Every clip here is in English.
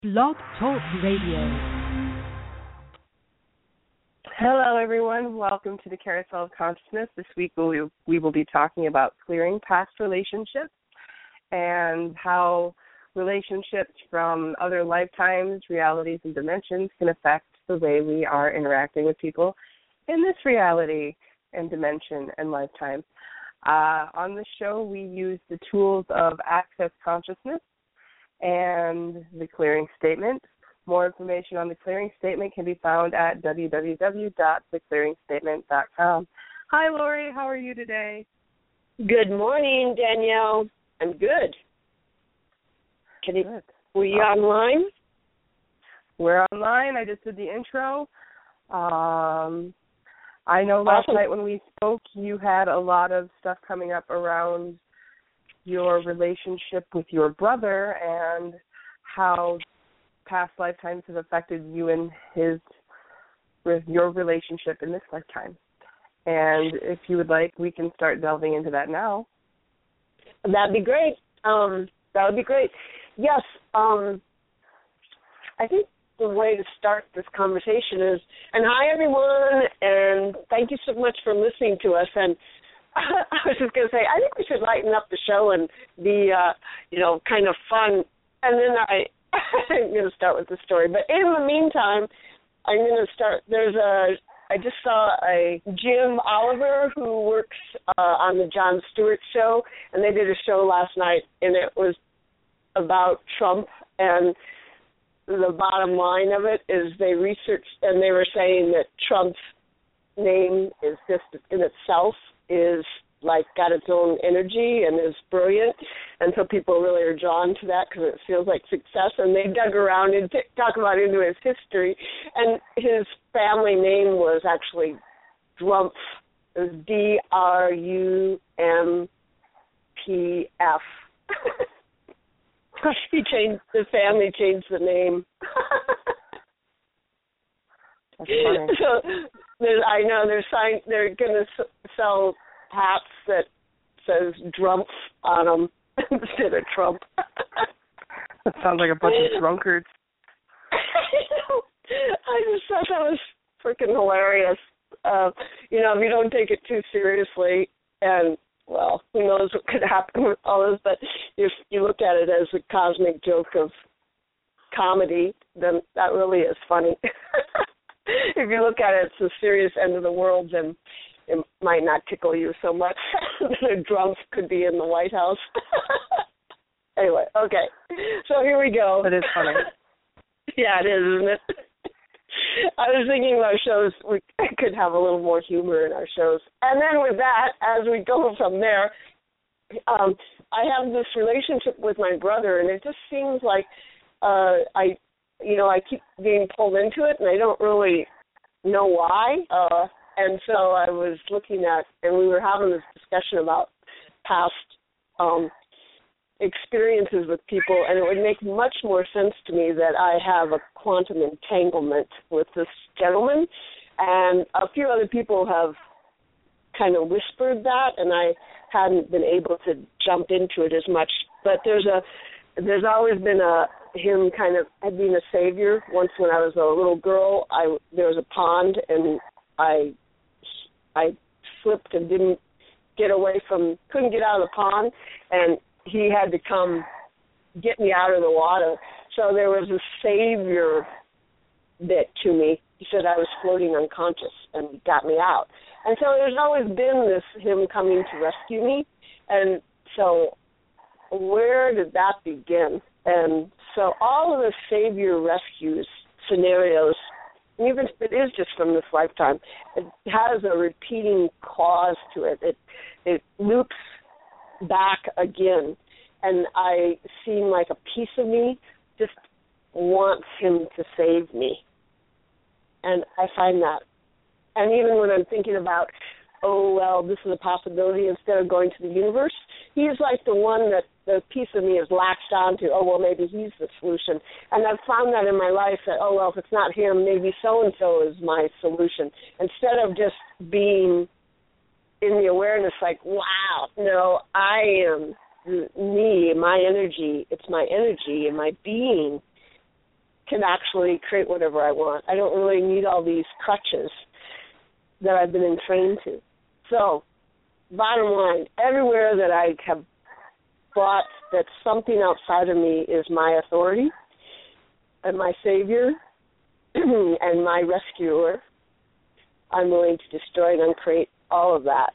Blog Talk Radio. Hello, everyone. Welcome to the Carousel of Consciousness. This week we will be talking about clearing past relationships and how relationships from other lifetimes, realities, and dimensions can affect the way we are interacting with people in this reality and dimension and lifetime. On the show, we use the tools of Access Consciousness and the clearing statement. More information on the clearing statement can be found at www.theclearingstatement.com. Hi, Lori. How are you today? Good morning, Danielle. I'm good. Were you online? We're online. I just did the intro. I know last night when we spoke, you had a lot of stuff coming up around your relationship with your brother and how past lifetimes have affected you and your relationship in this lifetime. And if you would like, we can start delving into that now. That'd be great. Yes. I think the way to start this conversation is, and hi everyone, and thank you so much for listening to us. And I was just going to say, I think we should lighten up the show and be, kind of fun. And then I'm going to start with the story. But in the meantime, I'm going to start. I just saw a Jim Oliver who works on the Jon Stewart show, and they did a show last night, and it was about Trump. And the bottom line of it is they researched, and they were saying that Trump's name is just in itself is like got its own energy and is brilliant, and so people really are drawn to that because it feels like success. And they dug around and talk about into his history, and his family name was actually Drumpf. It was Drumpf. The family changed the name. That's funny. So I know they're going to sell hats that says Drumpf on them instead of Trump. That sounds like a bunch of drunkards. I just thought that was freaking hilarious. If you don't take it too seriously, and, well, who knows what could happen with all this, but if you look at it as a cosmic joke of comedy, then that really is funny. If you look at it, it's the serious end of the world, then it might not tickle you so much. The Drumpf could be in the White House. Anyway, okay. So here we go. It is funny. Yeah, it is, isn't it? I was thinking about shows, we could have a little more humor in our shows. And then with that, as we go from there, I have this relationship with my brother, and it just seems like I keep being pulled into it, and I don't really know why. And so I was looking at, and we were having this discussion about past experiences with people, and it would make much more sense to me that I have a quantum entanglement with this gentleman. And a few other people have kind of whispered that, and I hadn't been able to jump into it as much. But there's always been him kind of being a savior. Once when I was a little girl, there was a pond, and I slipped and couldn't get out of the pond, and he had to come get me out of the water. So there was a savior bit to me. He said I was floating unconscious and got me out. And so there's always been him coming to rescue me. And so where did that begin? And so all of the savior rescues scenarios, even if it is just from this lifetime, it has a repeating cause to it. It loops back again, and I seem like a piece of me just wants him to save me. And I find that. And even when I'm thinking about, this is a possibility, instead of going to the universe, he's like the one that the piece of me is latched onto. Maybe he's the solution. And I've found that in my life that, if it's not him, maybe so-and-so is my solution. Instead of just being in the awareness like, wow, no, I am me, my energy, it's my energy and my being can actually create whatever I want. I don't really need all these crutches that I've been entrained to. So, bottom line, everywhere that I have thought that something outside of me is my authority and my savior and my rescuer, I'm willing to destroy and uncreate all of that.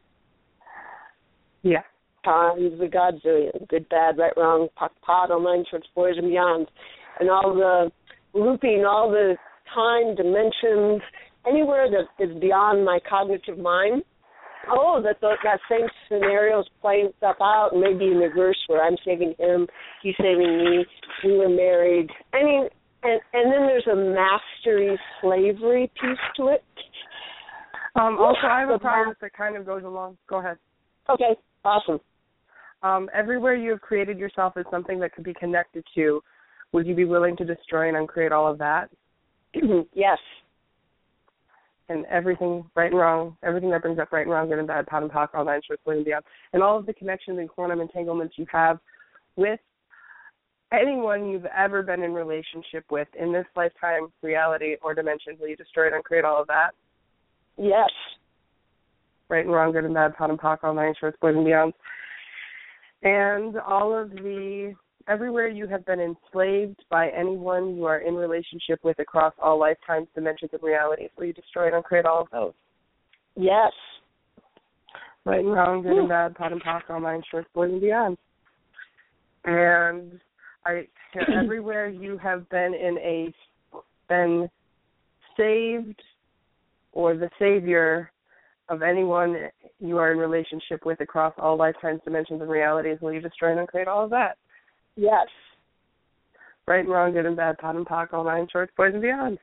Yeah. Times the Godzillion, good, bad, right, wrong, POC, POD, all nine shorts, boys and beyond, and all the looping, all the time, dimensions, anywhere that is beyond my cognitive mind. Oh, that same scenario is playing stuff out, and maybe in reverse where I'm saving him, he's saving me, we were married. I mean, and then there's a mastery slavery piece to it. Also, I have a premise that kind of goes along. Go ahead. Okay, awesome. Everywhere you have created yourself is something that could be connected to. Would you be willing to destroy and uncreate all of that? Yes. And everything, right and wrong, everything that brings up right and wrong, good and bad, POD and POC, all nine shorts, boys and beyond, and all of the connections and quantum entanglements you have with anyone you've ever been in relationship with in this lifetime, reality, or dimension. Will you destroy and uncreate all of that? Yes. Right and wrong, good and bad, POD and POC, all nine shorts, boys and beyond. And all of the, everywhere you have been enslaved by anyone you are in relationship with across all lifetimes, dimensions, and realities. Will you destroy and uncreate all of those? Yes. Right and wrong, good and bad, POD and POC, all nine shorts, boys and beyond. And everywhere you have been been saved or the savior of anyone you are in relationship with across all lifetimes, dimensions, and realities, will you destroy and uncreate all of that? Yes. Right and wrong, good and bad, POD and POC, all nine shorts, boys and beyond.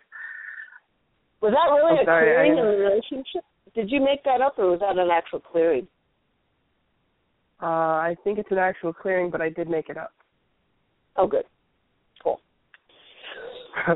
Was that really a clearing in the relationship? Did you make that up, or was that an actual clearing? I think it's an actual clearing, but I did make it up. Oh, good. Cool. I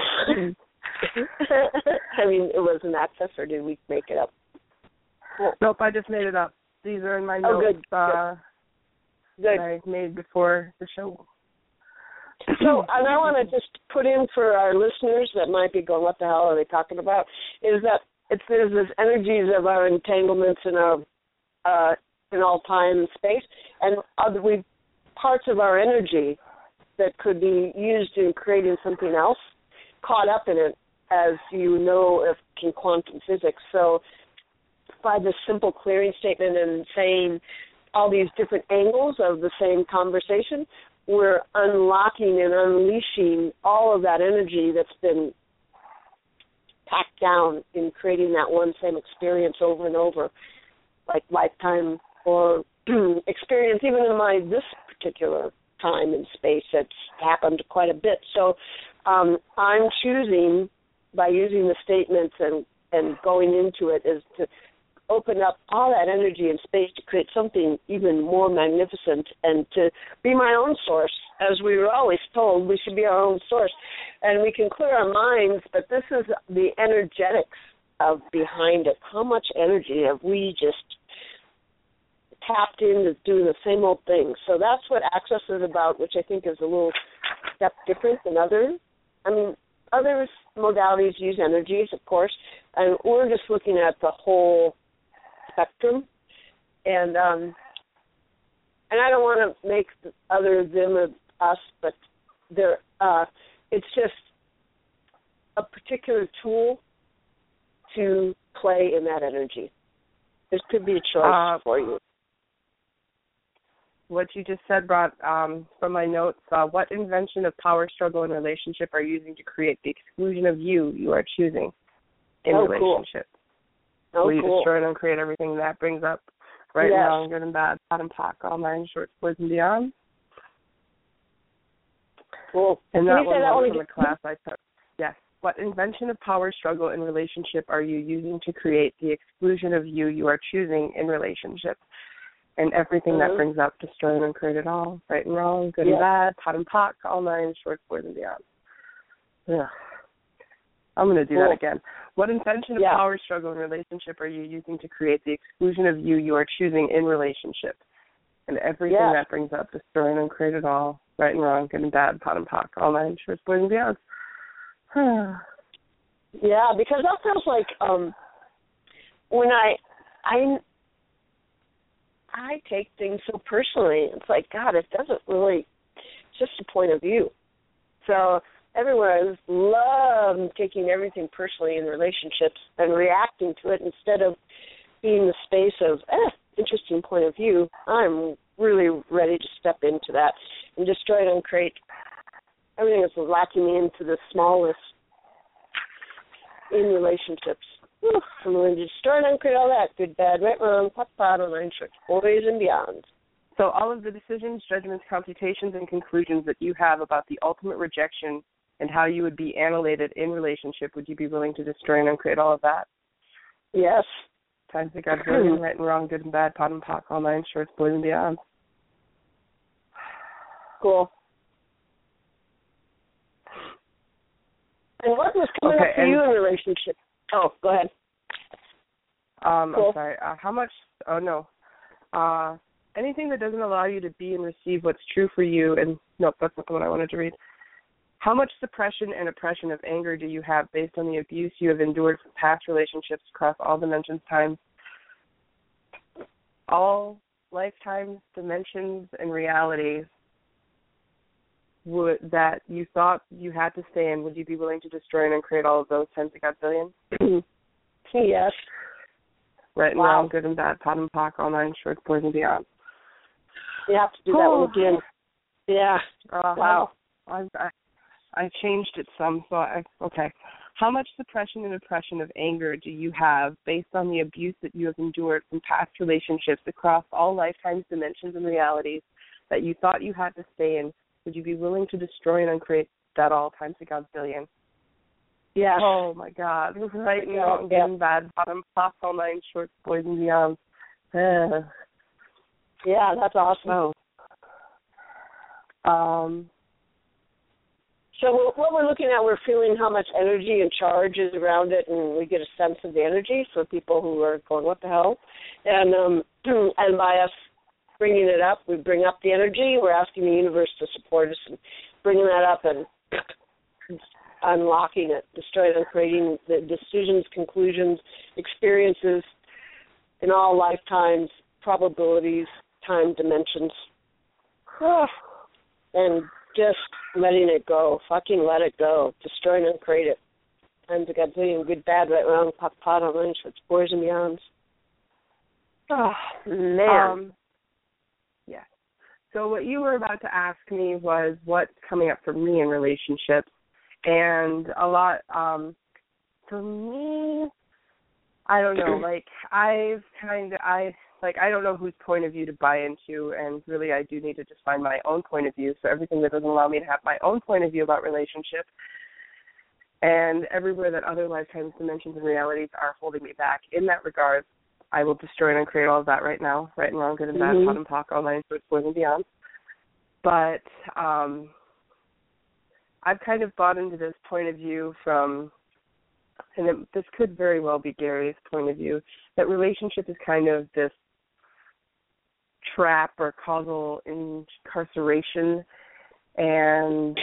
mean, it was an access, or did we make it up? Cool. Nope, I just made it up. These are in my notes. Good. That Good. I made before the show. So, and I want to just put in for our listeners that might be going, what the hell are they talking about, is that there's this energies of our entanglements in our in all time and space, and parts of our energy that could be used in creating something else caught up in it, as you know, in quantum physics. So by this simple clearing statement and saying all these different angles of the same conversation, we're unlocking and unleashing all of that energy that's been packed down in creating that one same experience over and over, like lifetime or experience, even in this particular time and space, that's happened quite a bit. So I'm choosing, by using the statements and going into it, is to open up all that energy and space to create something even more magnificent and to be my own source. As we were always told, we should be our own source. And we can clear our minds, but this is the energetics of behind it. How much energy have we just tapped into doing the same old thing? So that's what Access is about, which I think is a little step different than others. I mean, other modalities use energies, of course, and we're just looking at the whole spectrum. And I don't want to make other them of us, but it's just a particular tool to play in that energy. This could be a choice for you. What you just said brought, from my notes, what invention of power, struggle, and relationship are you using to create the exclusion of you are choosing in relationship? Cool. Will you destroy and uncreate everything that brings up right and wrong, good and bad, POD and POC, all nine shorts, boys and beyond? Cool. And that one from the class I took. Yes. What invention of power, struggle, and relationship are you using to create the exclusion of you are choosing in relationship? And everything that brings up, destroy and uncreate it all, right and wrong, good and bad, POD and POC, all nine shorts, boys and beyond. Ugh. I'm going to do that again. What invention of power, struggle, and relationship are you using to create the exclusion of you are choosing in relationship? And everything that brings up, destroy and uncreate it all, right and wrong, good and bad, POD and POC, all nine shorts, boys and beyond. Yeah, because that feels like when I take things so personally. It's like, God, it doesn't really, it's just a point of view. So everywhere I just love taking everything personally in relationships and reacting to it instead of being the space of, interesting point of view. I'm really ready to step into that and destroy it and create everything that's locking me into the smallness in relationships. I'm going to destroy and uncreate all that. Good, bad, right, wrong, pot, online shirts, boys and beyond. So all of the decisions, judgments, computations, and conclusions that you have about the ultimate rejection and how you would be annihilated in relationship, would you be willing to destroy and uncreate all of that? Yes. Times that got brilliant, right and wrong, good and bad, pot and pock, online shirts, boys and beyond. Cool. And what was coming up for you in a relationship? Oh, go ahead. Cool. I'm sorry. Anything that doesn't allow you to be and receive what's true for you, and nope, that's not the one I wanted to read. How much suppression and oppression of anger do you have based on the abuse you have endured from past relationships across all dimensions, times, all lifetimes, dimensions, and realities that you thought you had to stay in? Would you be willing to destroy and uncreate all of those times a godzillion? Yes. Right and wrong, good and bad, pot and pock, all nine shorts, boys and beyond. You have to do that one again. Yeah. Wow. I changed it some, okay. How much suppression and oppression of anger do you have based on the abuse that you have endured from past relationships across all lifetimes, dimensions, and realities that you thought you had to stay in? Would you be willing to destroy and uncreate that all times a godzillion? Yes. Oh, my God. Right and wrong, good and bad, bottom, top, all nine shorts, boys and beyond. Yeah, that's awesome. So what we're looking at, we're feeling how much energy and charge is around it, and we get a sense of the energy for people who are going, what the hell? And by us bringing it up, we bring up the energy. We're asking the universe to support us and bringing that up and unlocking it, destroying and creating the decisions, conclusions, experiences in all lifetimes, probabilities, time dimensions. And just letting it go. Fucking let it go. Destroy and uncreate it. Times a godzillion, good, bad, right, wrong, pot, online, shorts, boys and beyonds. Oh, man. Yeah. So what you were about to ask me was what's coming up for me in relationships. And a lot, for me, I don't know, I don't know whose point of view to buy into, and really I do need to just find my own point of view. So everything that doesn't allow me to have my own point of view about relationships, and everywhere that other lifetimes, dimensions, and realities are holding me back in that regard, I will destroy and uncreate all of that right now, right and wrong, good and bad, pot and pock, all nine shorts, boys and beyond. But I've kind of bought into this point of view from, and this could very well be Gary's point of view, that relationship is kind of this trap or causal incarceration, and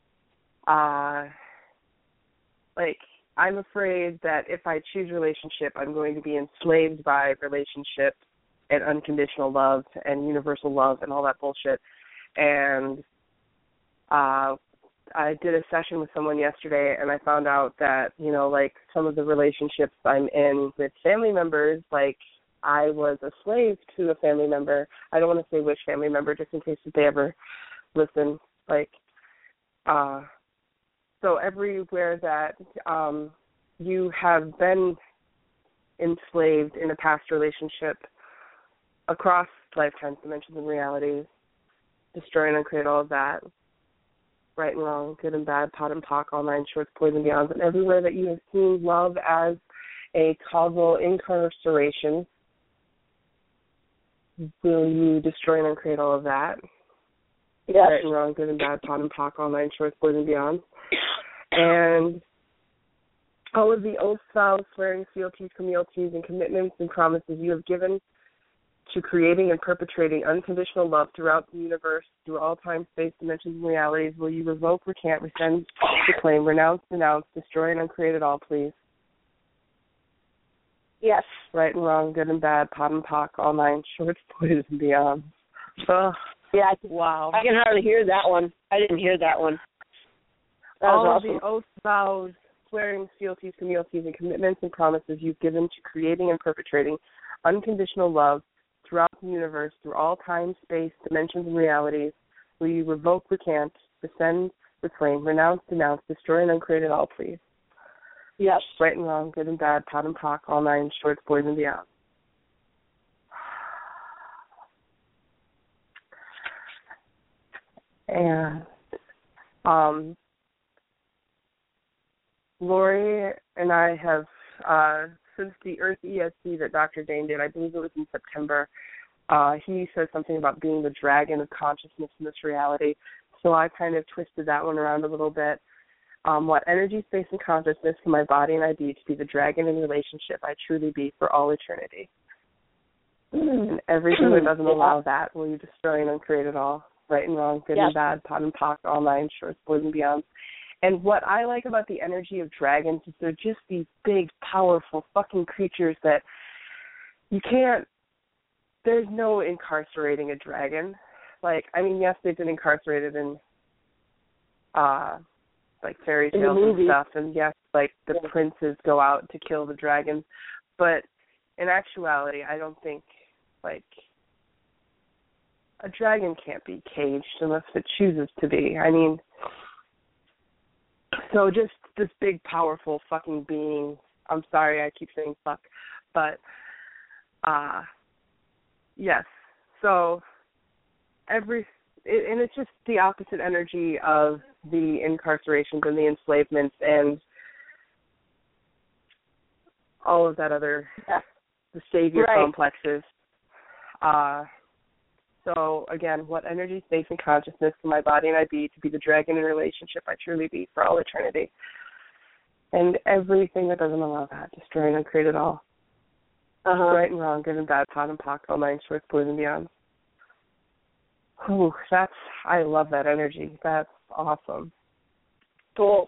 I'm afraid that if I choose relationship, I'm going to be enslaved by relationship and unconditional love and universal love and all that bullshit. And I did a session with someone yesterday, and I found out that, some of the relationships I'm in with family members, I was a slave to a family member. I don't want to say which family member, just in case if they ever listen. So everywhere that you have been enslaved in a past relationship across lifetimes, dimensions, and realities, destroy and uncreate all of that, right and wrong, good and bad, pot and pock, all nine shorts, boys and beyonds, and everywhere that you have seen love as a causal incarceration, will you destroy and uncreate all of that? Yes. Right and wrong, good and bad, pot and pock, all nine shorts, boys and beyond. And all of the oaths, vows, swearings, fealties, communalities, and commitments and promises you have given to creating and perpetrating unconditional love throughout the universe, through all time, space, dimensions, and realities, will you revoke, recant, rescind, reclaim, renounce, denounce, destroy, and uncreate it all, please? Yes. Right and wrong, good and bad, pot and pock, all nine shorts, boys, and beyond. Ugh. Yeah. Wow. I can hardly hear that one. I didn't hear that one. That all was of awesome. the oaths, vows, swearings, fealties, communities, and commitments and promises you've given to creating and perpetrating unconditional love throughout the universe, through all time, space, dimensions, and realities, will you revoke, recant, rescind, reclaim, renounce, denounce, destroy, and uncreate it all, please? Yes. Right and wrong, good and bad, pot and pock, all nine shorts, boys, and beyond. And Lori and I have, since the Earth ESC that Dr. Dane did, I believe it was in September, he said something about being the dragon of consciousness in this reality. So I kind of twisted that one around a little bit. What energy, space, and consciousness can my body and I be to be the dragon in relationship I truly be for all eternity? And everything that doesn't allow that, will you destroy and uncreate it all? Right and wrong, good and bad, pot and pock, all nine shorts, boys, and beyond. And what I like about the energy of dragons is they're just these big, powerful fucking creatures that you can't, there's no incarcerating a dragon. Like, I mean, yes, they've been incarcerated in, like, fairy tales and stuff. And yes, like, the princes go out to kill the dragons. But in actuality, I don't think, like, a dragon can't be caged unless it chooses to be. I mean, so just this big, powerful fucking being. I'm sorry I keep saying fuck. But, yes. So, and it's just the opposite energy of the incarcerations and the enslavements and all of that other, the savior complexes. So, again, what energy, space, and consciousness can my body and I be to be the dragon in relationship I truly be for all eternity? And everything that doesn't allow that, destroy and uncreate it all. Right and wrong, good and bad, pot and pock, all nine shorts, boys, and beyond. Ooh, I love that energy. That's awesome. Cool.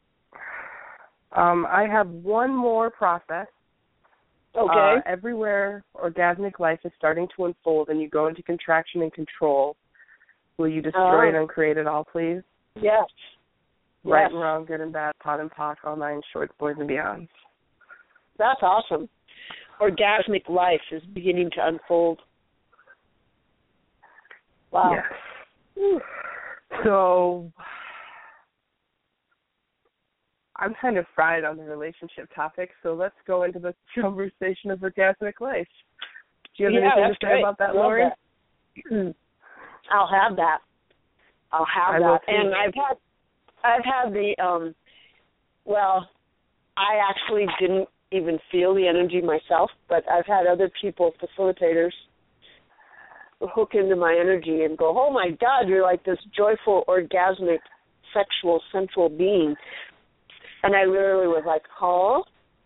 I have one more process. Okay. Everywhere orgasmic life is starting to unfold and you go into contraction and control, will you destroy and uncreate it all, please? Yes. Right and wrong, good and bad, pot and pock, all nine shorts, boys, and beyond. That's awesome. Orgasmic life is beginning to unfold. Wow. Yes. So, I'm kind of fried on the relationship topic, so let's go into the conversation of orgasmic life. Do you have anything to say about that, Lori? I'll have that. And I've had the, I actually didn't even feel the energy myself, but I've had other people, facilitators, hook into my energy and go, oh my God, you're like this joyful, orgasmic, sexual, sensual being. And I literally was like, huh?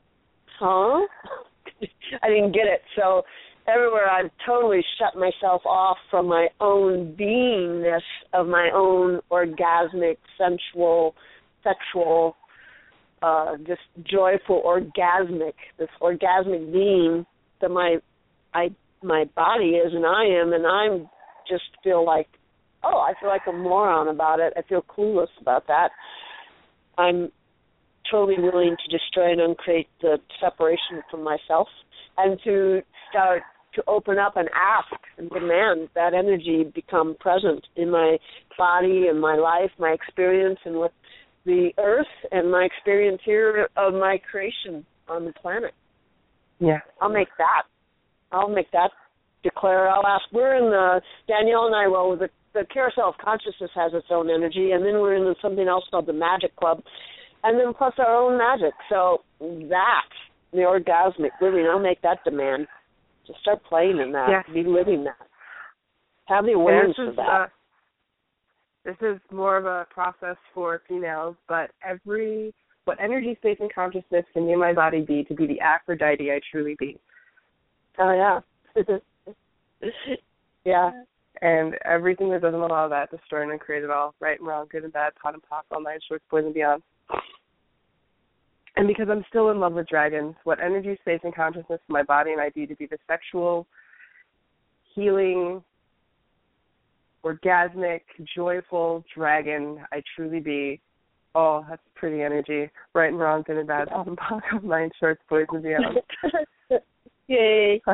I didn't get it. So everywhere I've totally shut myself off from my own beingness of my own orgasmic, sensual, sexual, just joyful, this orgasmic being that my body is and I am, and I'm just feel like, I feel like a moron about it. I feel clueless about that. I'm totally willing to destroy and uncreate the separation from myself and to start to open up and ask and demand that energy become present in my body and my life, my experience, and with the earth and my experience here of my creation on the planet. Yeah. I'll make that declare. I'll ask. We're in Danielle and I, the Carousel of Consciousness has its own energy, and then we're in something else called the Magic Club, and then plus our own magic. So that, the orgasmic living, I'll make that demand. Just start playing in that, be living that. Have the awareness of that. This is more of a process for females, but what energy, space, and consciousness can me and my body be to be the Aphrodite I truly be? Oh, yeah. Yeah. And everything that doesn't allow that, destroy and uncreate it all, right and wrong, good and bad, hot and pop, all nine shorts, boys and beyond. And because I'm still in love with dragons, what energy, space, and consciousness in my body and ID to be the sexual, healing, orgasmic, joyful dragon I truly be. Oh, that's pretty energy. Right and wrong, good and bad, hot and pop, all nine shorts, boys and beyond. Yay.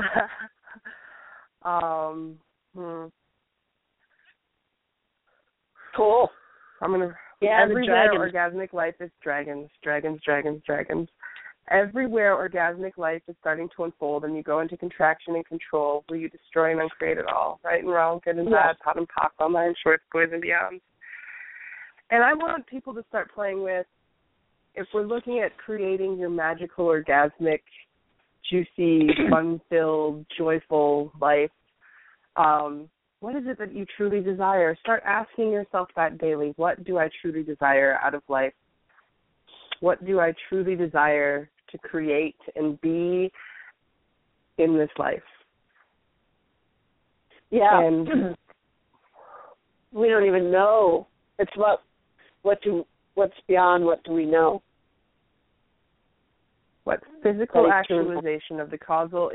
Cool. I'm gonna. Yeah, everywhere orgasmic life is dragons, dragons, dragons, dragons. Everywhere orgasmic life is starting to unfold, and you go into contraction and control, where you destroy and uncreate it all. Right and wrong, good and bad, hot and pop, all nine shorts, boys and beyond. And I want people to start playing with, if we're looking at creating your magical, orgasmic, juicy, fun-filled, joyful life, what is it that you truly desire? Start asking yourself that daily. What do I truly desire out of life? What do I truly desire to create and be in this life? Yeah. And we don't even know. It's what's beyond what do we know? What physical actualization of the causal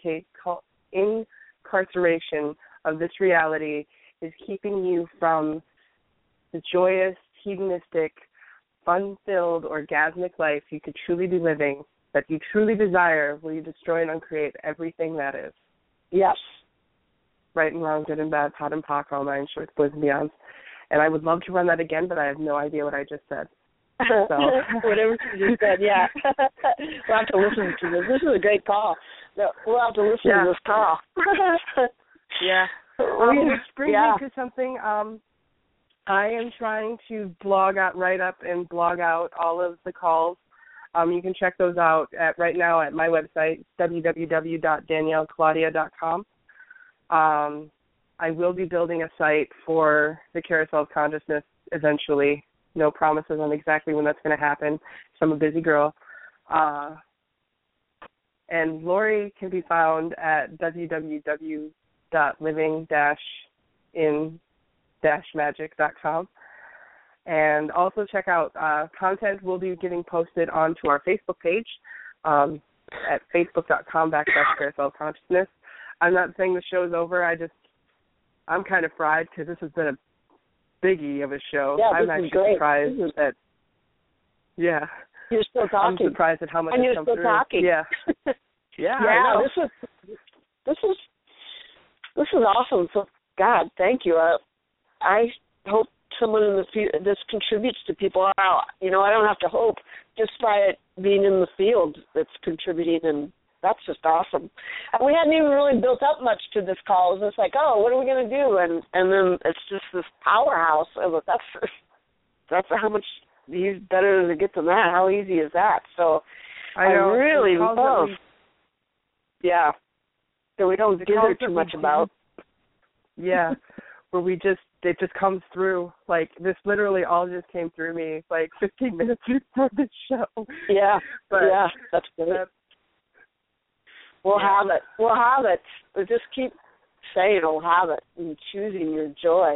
incarceration of this reality is keeping you from the joyous, hedonistic, fun-filled, orgasmic life you could truly be living, that you truly desire, will you destroy and uncreate everything that is? Yes. Right and wrong, good and bad, hot and pop, all nine shorts, boys and beyonds. And I would love to run that again, but I have no idea what I just said. So. Whatever you just said, yeah. We'll have to listen to this. This is a great call. We'll have to listen to this call. Yeah. Which brings me to something. I am trying to write up and blog out all of the calls. You can check those out right now at my website, www.danielleclaudia.com. I will be building a site for the Carousel of Consciousness eventually. No promises on exactly when that's going to happen. So I'm a busy girl. And Lori can be found at www.living-in-magic.com. And also check out content will be getting posted onto our Facebook page at facebook.com/Carousel of Consciousness. I'm not saying the show's over. I'm kind of fried because this has been a biggie of a show. Yeah, I'm actually surprised that. Yeah. You're still talking. I'm surprised at how much and has you're come still through. Talking. Yeah. Yeah. Yeah. This is awesome. So God, thank you. I hope someone in the field this contributes to people. I don't have to hope. Just by it being in the field, it's contributing, and that's just awesome. And we hadn't even really built up much to this call. It was just like, oh, what are we going to do? And then it's just this powerhouse. That's how much better to get than that. How easy is that? So I really love. Yeah. So we don't give her too much about. Yeah. Where it just comes through. Like, this literally all just came through me, 15 minutes before the show. Yeah. But yeah, that's great. We'll have it. We'll just keep saying we'll have it and choosing your joy.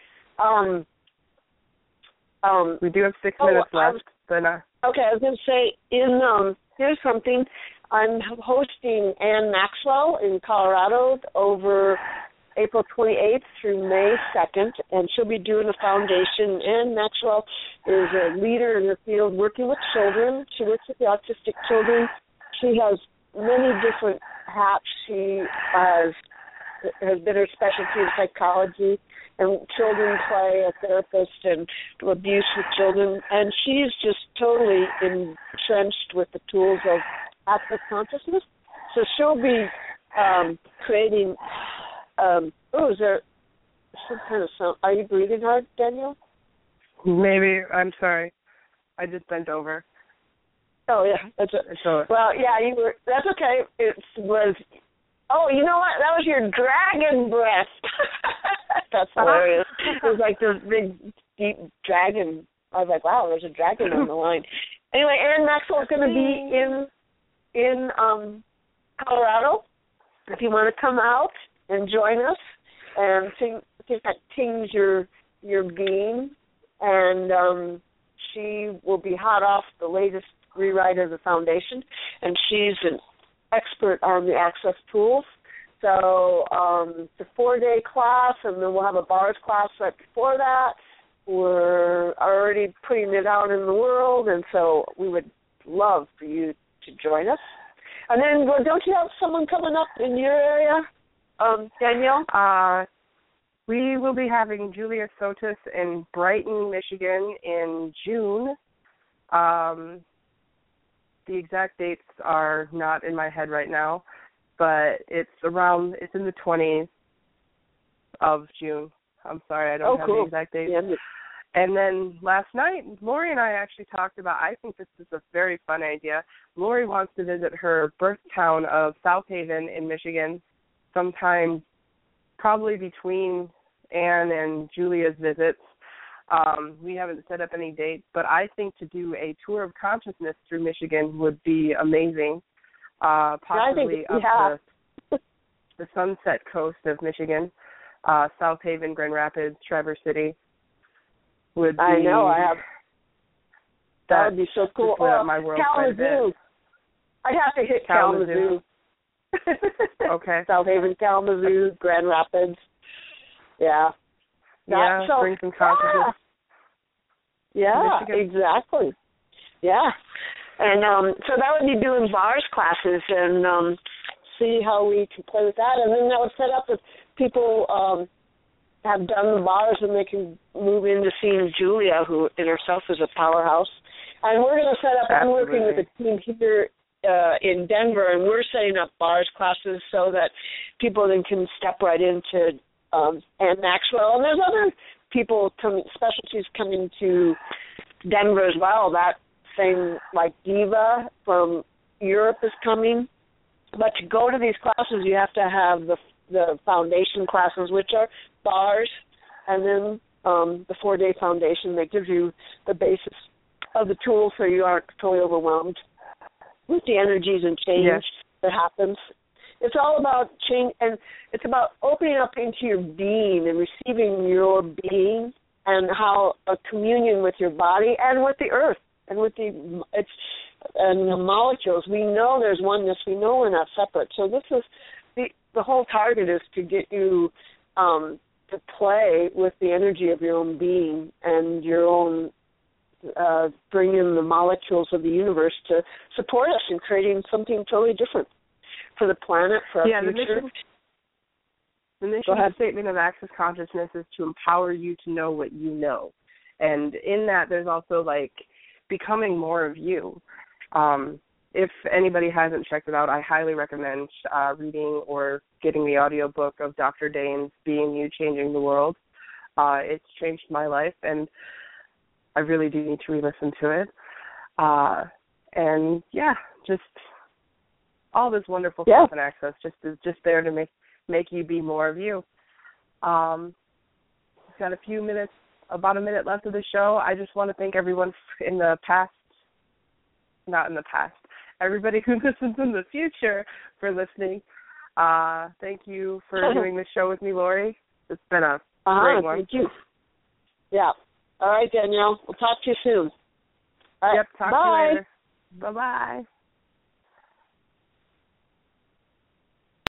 We do have 6 minutes left. Okay, I was going to say, here's something. I'm hosting Ann Maxwell in Colorado over April 28th through May 2nd, and she'll be doing a foundation. Ann Maxwell is a leader in the field working with children. She works with the autistic children. She has many different hats. She has been her specialty in psychology and children play, a therapist, and abuse with children. And she's just totally entrenched with the tools of active consciousness. So she'll be creating. Is there some kind of sound? Are you breathing hard, Danielle? Maybe. I'm sorry. I just bent over. Oh, yeah. Well, yeah, you were. That's okay. It was. Oh, you know what? That was your dragon breath. That's hilarious. It was like this big, deep dragon. I was like, wow, there's a dragon on the line. Anyway, Ann Maxwell's going to be in Colorado. If you want to come out, and join us and think that tings your being. And she will be hot off the latest rewrite of the Foundation, and she's an expert on the Access tools. So it's a 4-day class, and then we'll have a bars class right before that. We're already putting it out in the world, and so we would love for you to join us. And then, don't you have someone coming up in your area, Danielle? We will be having Julia Sotis in Brighton, Michigan in June. The exact dates are not in my head right now, but it's in the 20s of June. I'm sorry, I don't have the exact date. Yeah. And then last night, Lori and I actually talked about, I think this is a very fun idea. Lori wants to visit her birth town of South Haven in Michigan sometime probably between Anne and Julia's visits. We haven't set up any dates, but I think to do a tour of consciousness through Michigan would be amazing. Possibly up the Sunset Coast of Michigan, South Haven, Grand Rapids, Traverse City. Would be, I know, I have. That would be so cool. My world Kalamazoo. I'd have to hit Kalamazoo. Okay. South Haven, Kalamazoo, Grand Rapids. Yeah. Bring some consciousness. Yeah, exactly. Yeah. And so that would be doing bars classes and see how we can play with that. And then that would set up if people have done the bars and they can move into seeing Julia, who in herself is a powerhouse. And we're going to set up, I'm working with a team here in Denver, and we're setting up bars classes so that people then can step right into Anne Maxwell. And there's other people, specialties coming to Denver as well. That thing like Diva from Europe is coming. But to go to these classes, you have to have the foundation classes, which are bars, and then the 4-day foundation that gives you the basis of the tools so you aren't totally overwhelmed with the energies and change that happens. It's all about change, and it's about opening up into your being and receiving your being and how a communion with your body and with the earth and with the molecules. We know there's oneness. We know we're not separate. So this is the whole target is to get you to play with the energy of your own being and your own bring in the molecules of the universe to support us in creating something totally different for the planet, for our future. The mission statement of Access Consciousness is to empower you to know what you know. And in that, there's also, like, becoming more of you. If anybody hasn't checked it out, I highly recommend reading or getting the audiobook of Dr. Dane's Being You, Changing the World. It's changed my life, and I really do need to re-listen to it. And, just all this wonderful stuff in Access is just there to make you be more of you. We've got about a minute left of the show. I just want to thank everyone everybody who listens in the future for listening. Thank you for doing this show with me, Lori. It's been a great one. Thank you. Yeah. All right, Danielle. We'll talk to you soon. All right. Yep, talk to you later. Bye-bye.